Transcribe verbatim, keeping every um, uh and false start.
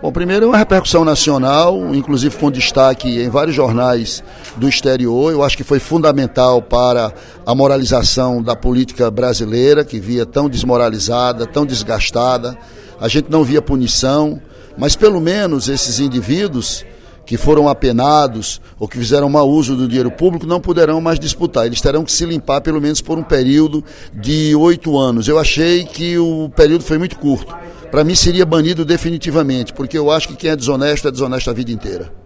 Bom, primeiro é uma repercussão nacional, inclusive com destaque em vários jornais do exterior. Eu acho que foi fundamental para a moralização da política brasileira, que via tão desmoralizada, tão desgastada. A gente não via punição, mas pelo menos esses indivíduos que foram apenados ou que fizeram mau uso do dinheiro público não poderão mais disputar. Eles terão que se limpar pelo menos por um período de oito anos. Eu achei que o período foi muito curto. Para mim seria banido definitivamente, porque eu acho que quem é desonesto é desonesto a vida inteira.